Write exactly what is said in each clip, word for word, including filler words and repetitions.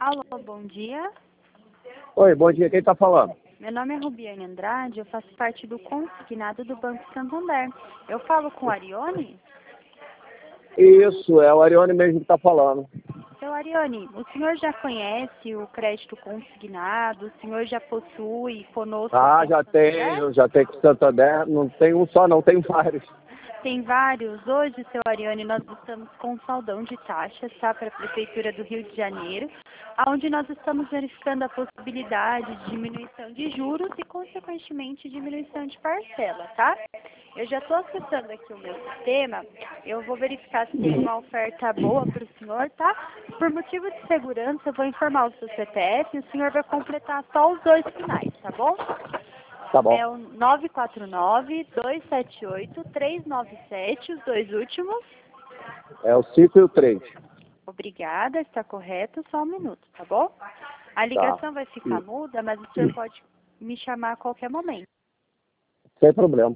Alô, bom dia. Oi, bom dia. Quem está falando? Meu nome é Rubiane Andrade, eu faço parte do consignado do Banco Santander. Eu falo com o Arione? Isso, é o Arione mesmo que está falando. Seu Arione, o senhor já conhece o crédito consignado? O senhor já possui conosco Ah, aqui no já Santander? tenho, já tenho com Santander. Não tem um só, não, tem vários. Tem vários. Hoje, seu Arione, nós estamos com saldão de taxas, tá? Para a Prefeitura do Rio de Janeiro, onde nós estamos verificando a possibilidade de diminuição de juros e, consequentemente, diminuição de parcela, tá? Eu já estou acessando aqui o meu sistema, eu vou verificar se tem uma oferta boa para o senhor, tá? Por motivo de segurança, eu vou informar o seu C P F e o senhor vai completar só os dois finais, tá bom? Tá bom. É o nove quatro nove, dois sete oito, três nove sete, os dois últimos. É o cinco e o três. Obrigada, está correto, só um minuto, tá bom? A ligação vai ficar muda, mas o senhor pode me chamar a qualquer momento. Sem problema.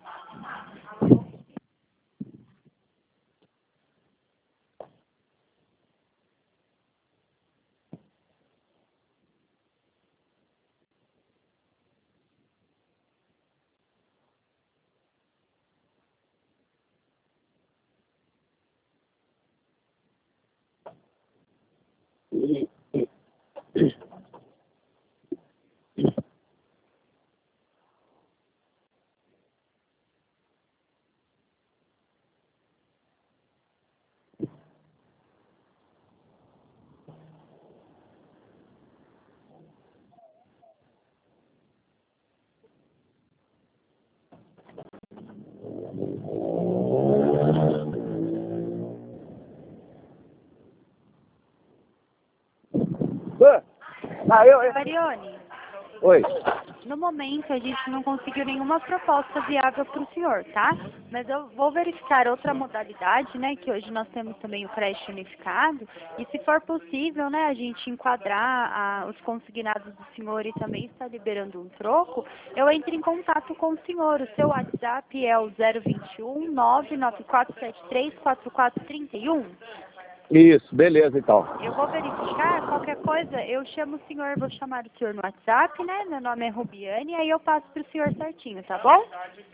Ah, eu, eu... Arione, Oi. no momento a gente não conseguiu nenhuma proposta viável para o senhor, tá? Mas eu vou verificar outra modalidade, né? Que hoje nós temos também o crédito unificado. E se for possível, né, a gente enquadrar a, os consignados do senhor e também está liberando um troco, eu entro em contato com o senhor. O seu WhatsApp é o zero dois um, nove nove quatro sete três, quatro quatro três um. Isso, beleza então. Eu vou verificar, qualquer coisa, eu chamo o senhor, vou chamar o senhor no WhatsApp, né? Meu nome é Rubiane, aí eu passo pro senhor certinho, tá bom?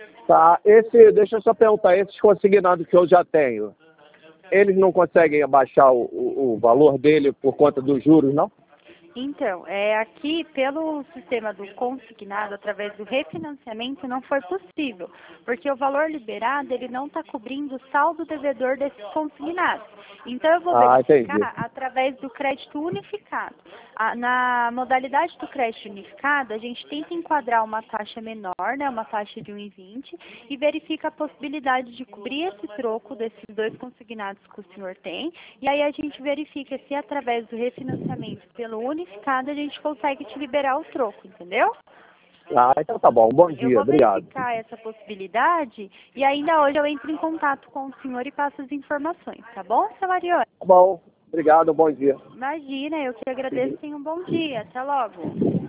Tá, esse, deixa eu só perguntar, esses consignados que eu já tenho, eles não conseguem abaixar o, o, o valor dele por conta dos juros, não? Então, é, aqui pelo sistema do consignado, através do refinanciamento, não foi possível, porque o valor liberado, ele não está cobrindo o saldo devedor desses consignados. Então, eu vou Ah, verificar entendi. através do crédito unificado. A, na modalidade do crédito unificado, a gente tenta enquadrar uma taxa menor, né, uma taxa de um vírgula vinte, e verifica a possibilidade de cobrir esse troco desses dois consignados que o senhor tem, e aí a gente verifica se através do refinanciamento pelo unificado a gente consegue te liberar o troco, entendeu? Ah, então tá bom. Bom Eu dia, vou obrigado. verificar essa possibilidade e ainda hoje eu entro em contato com o senhor e passo as informações, tá bom, seu Marione? Tá bom, obrigado, bom dia. Imagina, eu que agradeço, tenha um bom dia, até logo.